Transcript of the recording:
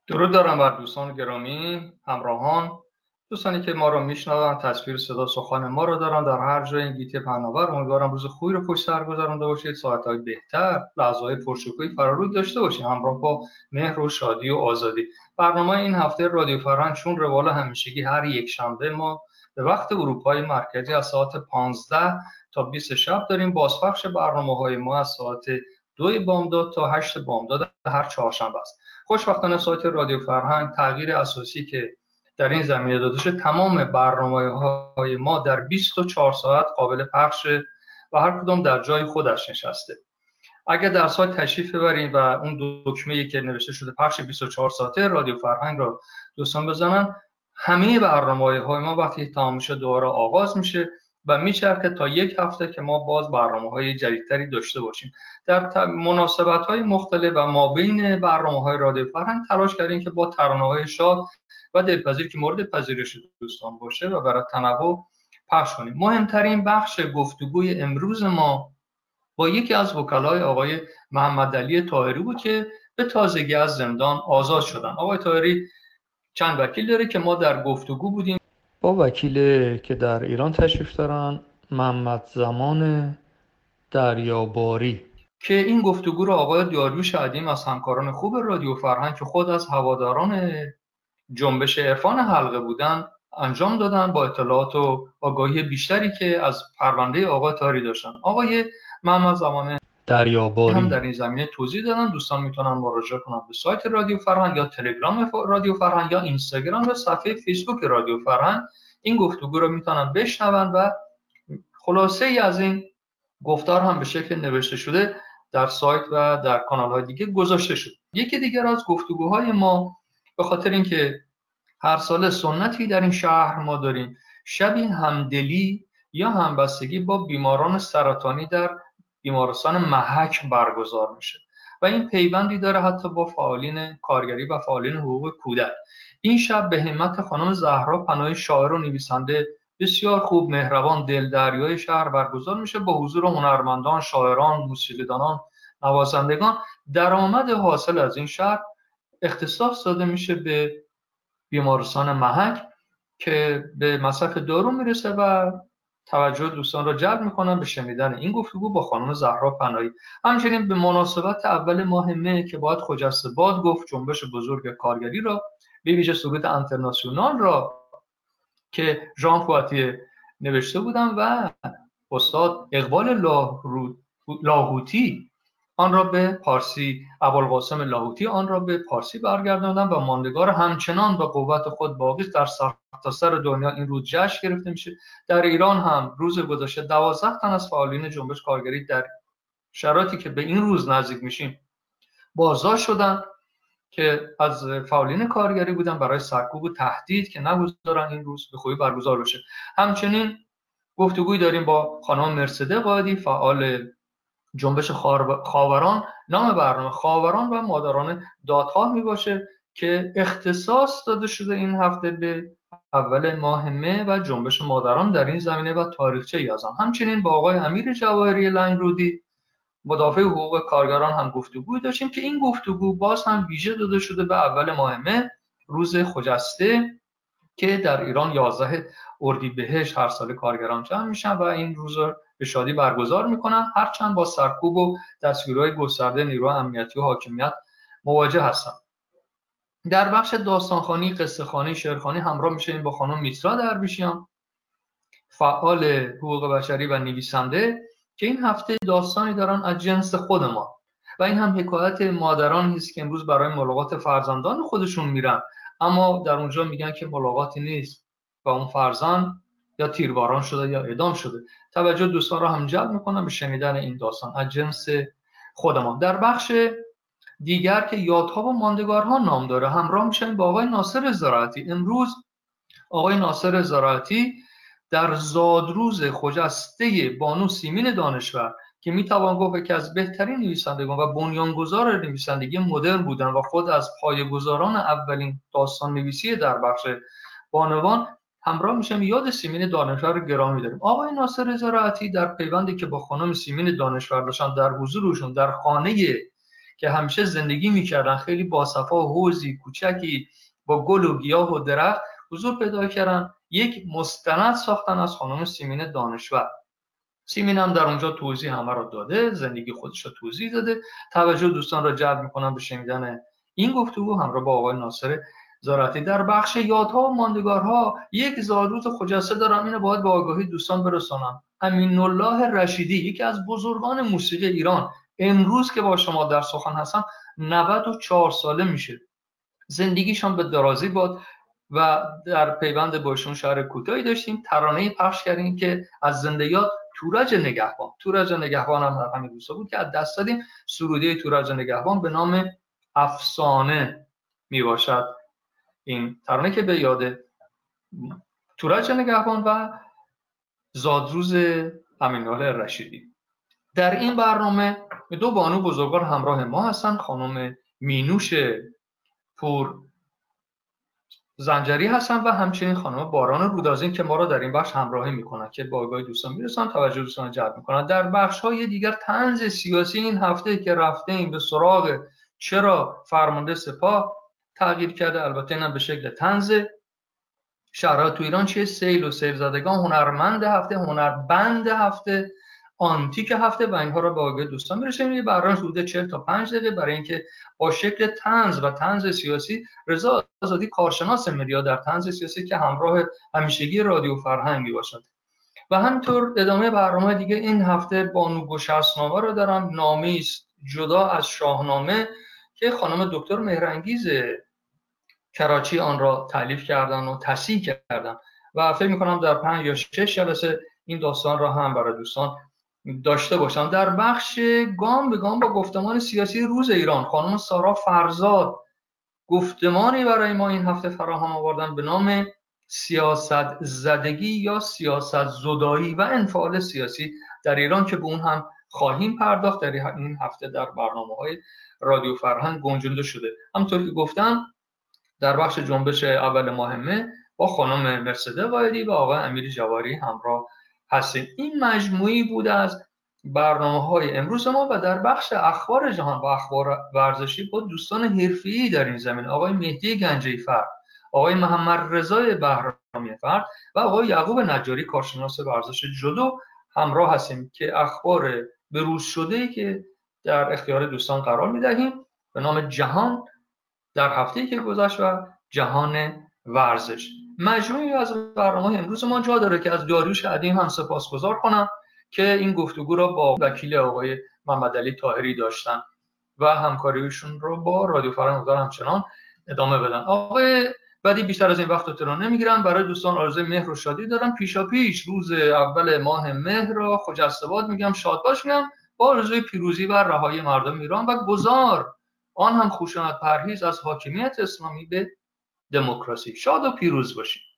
درود دارم بر دوستان گرامی، همراهان، دوستانی که ما رو میشنون، تصویر صدا سخن ما رو دارن در هر جای این گیتی پهناور. امیدوارم روز خوبی رو پشت سر گذرانده باشید، ساعت‌های بهتر، لحظه‌های پرشکوهی فرارو داشته باشید، همراه با مهر و شادی و آزادی. برنامه این هفته رادیو فرهنگ چون روال همیشگی هر یک شنبه ما به وقت اروپای مرکزی از ساعت 15 تا 20 شب داریم. بازپخش برنامه‌های ما از ساعت 2 بامداد تا 8 بامداد هر چهارشنبه است. خوشبختانه سایت رادیو فرهنگ تغییر اساسی که در این زمینه داده شد، تمام برنامه‌های ما در 24 ساعت قابل پخش و هر کدام در جای خودش نشسته. اگر در سایت تشریف ببرید و اون دکمه‌ای که نوشته شده پخش 24 ساعته رادیو فرهنگ را دوستان بزنن، همه برنامه‌های ما وقتی تمام میشه دوباره آغاز میشه و میچرخه تا یک هفته که ما باز برنامه‌های جدیدتری داشته باشیم. در مناسبت‌های مختلف و مابین برنامه‌های رادیو فرهنگ تلاش کردیم که با ترانه‌های شاد و دلپذیر که مورد پذیرش دوستان باشه و برای تنوع پخش کنیم. مهمترین بخش گفتگوی امروز ما با یکی از وکلای آقای محمدعلی طاهری بود که به تازگی از زندان آزاد شدن. آقای طاهری چند وکیل داره که ما در گفتگو بودیم با وکیل که در ایران تشریف دارن، محمد زمان دریاباری، که این گفتگو رو آقای داریوش عدیم از همکاران خوب رادیو فرهنگ که خود از هواداران جنبش عرفان حلقه بودن انجام دادن، با اطلاعات و آگاهی بیشتری که از پرونده آقای طاهری داشتن. آقای محمد زمان دریاباری هم در این زمینه توضیح دادن. دوستان میتونن مراجعه کنن به سایت رادیو فرهنگ یا تلگرام رادیو فرهنگ یا اینستاگرام و صفحه فیسبوک رادیو فرهنگ این گفتگو رو میتونن بشنون و خلاصه ای از این گفتار هم به شکل نوشته شده در سایت و در کانال‌های دیگه گذاشته شد. یکی دیگر از گفتگوهای ما، به خاطر اینکه هر سال سنتی در این شهر ما داریم، شبی همدلی یا همبستگی با بیماران سرطانی در بیمارستان محک برگزار میشه و این پیوندی داره حتی با فعالین کارگری و فعالین حقوق کودک. این شب به همت خانم زهرا پناهی، شاعر و نویسنده بسیار خوب، مهربان، دلدریای شهر برگزار میشه با حضور هنرمندان، شاعران، موسیقیدانان، نوازندگان. درآمد حاصل از این شهر اختصاص داده میشه به بیمارستان محک که به مصرف دارو میرسه و توجه دوستان را جلب میکنن به شنیدن این گفتگو با خانم زهرا پناهی. همچنین به مناسبت اول ماه مه که باید خجسته باد گفت، جنبش بزرگ کارگری را، به ویژه سرود انترناسیونال را که ژان پواتیه نوشته بودن و استاد اقبال لاهوتی آن را به پارسی، ابوالقاسم لاهوتی آن را به پارسی برگرداندن و ماندگار همچنان با قوت خود باقی در سرتاسر دنیا این روز جشن گرفته میشه. در ایران هم روز گذشته 12 تن از فعالین جنبش کارگری در شرایطی که به این روز نزدیک میشیم بازداشت شدن که از فعالین کارگری بودن برای سرکوب و تهدید که نگذارن این روز به خوبی برگزار بشه. همچنین گفتگویی داریم با خانم مرسده قائدی، فعال جنبش خاوران. نام برنامه خاوران و مادران دادخواه می باشه که اختصاص داده شده این هفته به اول ماه مه و جنبش مادران در این زمینه و تاریخچه ای از آن. همچنین با آقای امیر جواهری لنگرودی، مدافع حقوق کارگران، هم گفتگو داشتیم که این گفتگو باز هم ویژه داده شده به اول ماه مه، روز خجسته که در ایران 11 اردیبهشت هر سال کارگران جمع میشن و این روز به شادی برگزار میکنن، هرچند با سرکوب و دستگیری‌های گسترده نیروی امنیتی و حاکمیت مواجه هستن. در بخش داستانخوانی، قصه‌خوانی، شعرخوانی همراه میشیم با خانم میترا درویشیان، فعال حقوق بشری و نویسنده، که این هفته داستانی دارن از جنس خود ما و این هم حکایت مادران است که امروز برای ملاقات فرزندان خودشون میرن، اما در اونجا میگن که ملاقاتی نیست و اون فرزند یا تیرباران شده یا اعدام شده. توجه دوستان را هم جلب میکنم به شنیدن این داستان از جنس خودمان. در بخش دیگر که یادها و ماندگارها نام داره، همراه میشن با آقای ناصر زراعتی. امروز آقای ناصر زراعتی در زادروز خجسته بانو سیمین دانشور که میتوان گفت که از بهترین نویسندگان و بنیانگذار نویسندگی مدرن بودن و خود از پایه‌گذاران اولین داستان نویسی در بخش بانوان، همراه میشم یاد سیمین دانشور گرامی داریم. آقای ناصر زراعتی در پیوندی که با خانم سیمین دانشور داشتن در حضورشون در خانه که همیشه زندگی میکردن، خیلی باصفا، حوضی کوچکی با گل و گیاه و درخت حضور پیدا کردن. یک مستند ساختن از خانم سیمین دانشور. سیمین هم در اونجا توضیح همه رو داده، زندگی خودش رو توضیح داده. توجه دوستان را جلب میکنم به شنیدن این گفتگو همراه با آقای ناصر زارعتی. در بخش یادها و ماندگارها یک زادروز خجسته دارم، اینو باید به آگاهی دوستان برسانم. امین الله رشیدی، یکی از بزرگان موسیقی ایران، امروز که با شما در سخن هستم 94 ساله میشه. زندگیشان به درازی باد و در پیوند با ایشون شهر کوتاهی داشتیم. ترانه‌ای پخش کردیم که از زنده یاد تورج نگهبان. تورج نگهبان هم در همین روزا بود که از دست دادیم. سروده تورج نگهبان به نام افسانه می باشد. این ترانه که به یاد تورج نگهبان و زادروز امین‌الله رشیدی. در این برنامه دو بانو بزرگوار همراه ما هستن، خانم مینوش پور زنجری هستن و همچنین خانم باران رودازین که ما را در این بخش همراهی میکنن که با آگاهی دوستان میرسن، توجه دوستان جلب میکنن. در بخش های دیگر طنز سیاسی این هفته که رفتیم به سراغ چرا فرمانده سپاه تغییر کرده، البته اینم به شکل طنز. شهرها تو ایران چیه، سیل و سیل زدگان، هنرمند هفته، هنربند هفته، آنتیک هفته و اینها را به آگاهی دوستان میرسیم. یه برنامه حدود 40 تا 5 دقیقه برای اینکه با شکل طنز و طنز سیاسی، رضا آزادی کارشناس مدیا در طنز سیاسی که همراه همیشگی رادیو فرهنگ میباشد. و همینطور ادامه برنامه دیگه این هفته بانو گشسنامه رو دارم، نامه است جدا از شاهنامه که خانم دکتر مهرانگیز کراچی آن را تالیف کردن و تصحیح کردن و فکر می‌کنم در 5 یا 6 جلسه این داستان را هم برای دوستان داشته باشم. در بخش گام به گام با گفتمان سیاسی روز ایران، خانم سارا فرزاد گفتمانی برای ما این هفته فراهم آوردن به نام سیاست زدگی یا سیاست زدایی و انفعال سیاسی در ایران که به اون هم خواهیم پرداخت. در این هفته در برنامه‌های رادیو فرهنگ گنجونده شده. همونطور که گفتم در بخش جنبش اول ماه مه با خانم مرسده وایدی و آقای امیر جواری همراه هستیم. این مجموعی بود از برنامه‌های امروز ما و در بخش اخبار جهان و اخبار ورزشی با دوستان حرفه‌ای در این زمینه، آقای مهدی گنجی فرد، آقای محمد رضا بهرامی فرد و آقای یعقوب نجاری کارشناس ورزش جودو همراه هستیم که اخبار بروز شده‌ای که در اختیار دوستان قرار می‌دهیم به نام جهان در هفته‌ای که گذشت و جهان ورزش. مجموعی از برنامه‌های امروز ما جا داره که از داریوش عدیم هم سپاسگزار کنم که این گفتگو را با وکیل آقای محمد علی طاهری داشتن و همکاریشون رو با رادیو فرهنگ همچنان ادامه بدن. آقای بعدی بیشتر از این وقت رو نمیگیرم، برای دوستان آرزوی مهر و شادی دارم. پیشاپیش روز اول ماه مهر را خجسته باد میگم، شاد باش میگم، با آرزوی پیروزی و رهایی مردم ایران و گذار آن هم خشونت پرهیز از حاکمیت اسلامی به دموکراسی. شاد و پیروز باشید.